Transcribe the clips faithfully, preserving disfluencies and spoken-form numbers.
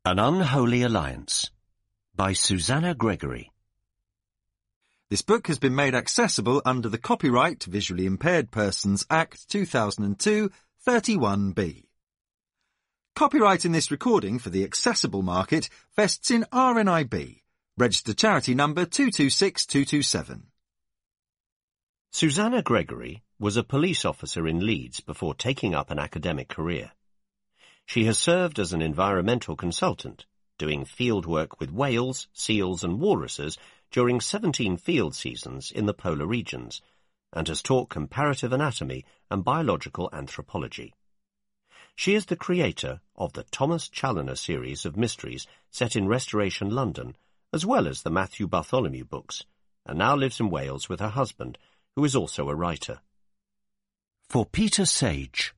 An Unholy Alliance by Susanna Gregory. This book has been made accessible under the Copyright Visually Impaired Persons Act two thousand two, thirty-one B. Copyright in this recording for the accessible market vests in R N I B, registered charity number two two six two two seven. Susanna Gregory was a police officer in Leeds before taking up an academic career. She has served as an environmental consultant, doing field work with whales, seals and walruses during seventeen field seasons in the polar regions, and has taught comparative anatomy and biological anthropology. She is the creator of the Thomas Challoner series of mysteries set in Restoration London, as well as the Matthew Bartholomew books, and now lives in Wales with her husband, who is also a writer. For Peter Sage.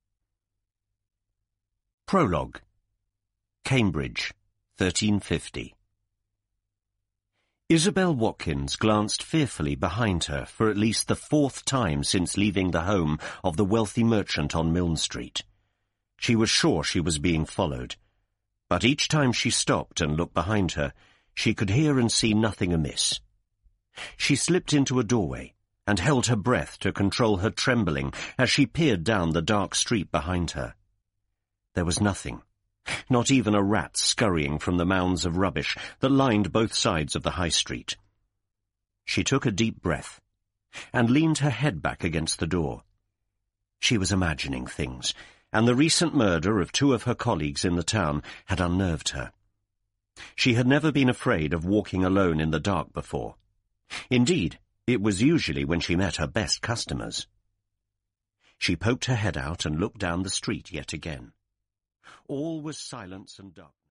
Prologue. Cambridge, thirteen fifty. Isabel Watkins glanced fearfully behind her for at least the fourth time since leaving the home of the wealthy merchant on Milne Street. She was sure she was being followed, but each time she stopped and looked behind her, she could hear and see nothing amiss. She slipped into a doorway and held her breath to control her trembling as she peered down the dark street behind her. There was nothing, not even a rat scurrying from the mounds of rubbish that lined both sides of the high street. She took a deep breath and leaned her head back against the door. She was imagining things, and the recent murder of two of her colleagues in the town had unnerved her. She had never been afraid of walking alone in the dark before. Indeed, it was usually when she met her best customers. She poked her head out and looked down the street yet again. All was silence and darkness.